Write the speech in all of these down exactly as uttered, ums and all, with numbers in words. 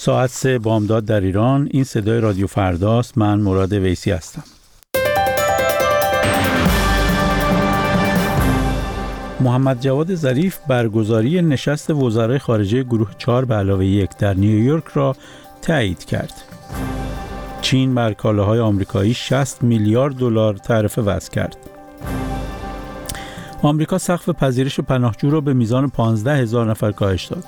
ساعت سه بامداد در ایران. این صدای رادیو فرداست. من مراد ویسی هستم. محمد جواد ظریف برگزاری نشست وزرای خارجه گروه چهار به علاوه یک در نیویورک را تایید کرد. چین بر کالاهای آمریکایی شصت میلیارد دلار تعرفه وضع کرد. آمریکا سقف پذیرش پناهجو را به میزان پانزده هزار نفر کاهش داد.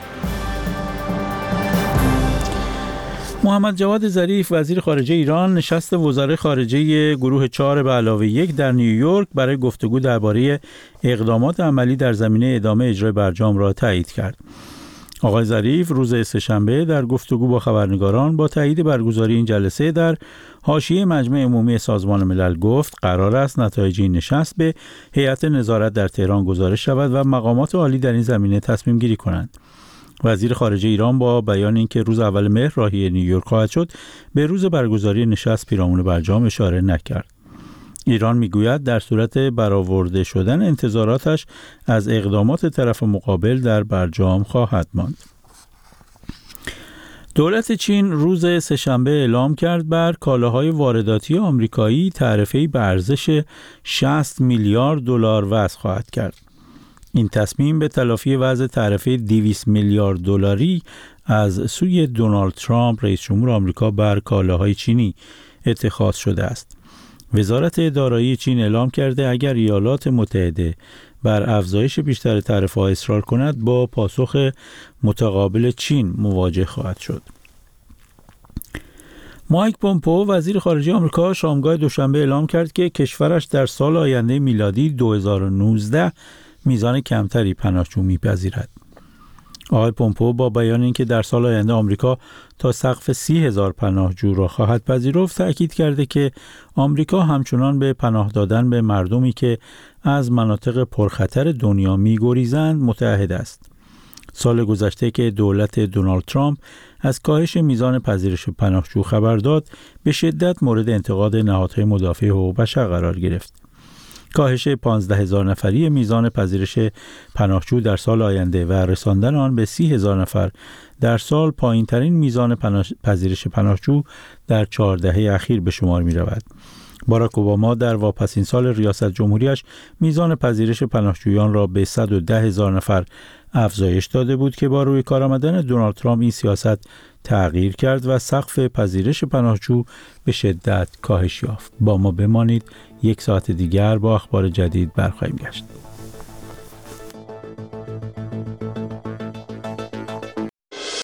محمد جواد ظریف وزیر خارجه ایران نشست وزرای خارجه گروه چهار به علاوه یک در نیویورک برای گفتگو درباره اقدامات عملی در زمینه ادامه اجرای برجام را تایید کرد. آقای ظریف روز سه‌شنبه در گفتگو با خبرنگاران با تایید برگزاری این جلسه در حاشیه مجمع عمومی سازمان ملل گفت قرار است نتایج این نشست به هیئت نظارت در تهران گزارش شود و مقامات عالی در این زمینه تصمیم گیری کنند. وزیر خارجه ایران با بیان اینکه روز اول مهر راهی نیویورک خواهد شد به روز برگزاری نشست پیرامون برجام اشاره نکرد. ایران میگوید در صورت برآورده شدن انتظاراتش از اقدامات طرف مقابل در برجام خواهد ماند. دولت چین روز سه‌شنبه اعلام کرد بر کالاهای وارداتی آمریکایی تعرفه‌ای به ارزش شصت میلیارد دلار وضع خواهد کرد. این تصمیم به تلافی وضع تعرفه دویست میلیارد دلاری از سوی دونالد ترامپ رئیس جمهور آمریکا بر کالاهای چینی اتخاذ شده است. وزارت دارایی چین اعلام کرده اگر ایالات متحده بر افزایش بیشتر تعرفه‌ها اصرار کند با پاسخ متقابل چین مواجه خواهد شد. مایک پومپئو وزیر خارجه آمریکا شامگاه دوشنبه اعلام کرد که کشورش در سال آینده میلادی دو هزار و نوزده میزان کمتری پناهجو می‌پذیرد. آقای پومپئو با بیان اینکه در سال آینده آمریکا تا سقف سی هزار پناهجو را خواهد پذیرفت تأکید کرده که آمریکا همچنان به پناه دادن به مردمی که از مناطق پرخطر دنیا می‌گریزند متعهد است. سال گذشته که دولت دونالد ترامپ از کاهش میزان پذیرش پناهجو خبر داد به شدت مورد انتقاد نهادهای مدافع حقوق بشر قرار گرفت. کاهش پانزده هزار نفری میزان پذیرش پناهجو در سال آینده و رساندن آن به سی هزار نفر در سال پایین ترین میزان پناه... پذیرش پناهجو در چهار دهه اخیر به شمار می رود. باراک اوباما در واپسین سال ریاست جمهوریش میزان پذیرش پناهجویان را به صد و ده هزار نفر افزایش داده بود که با روی کار آمدن دونالد ترامپ این سیاست تغییر کرد و سقف پذیرش پناهجو به شدت کاهش یافت. با ما بمانید، یک ساعت دیگر با اخبار جدید برخواهیم گشت.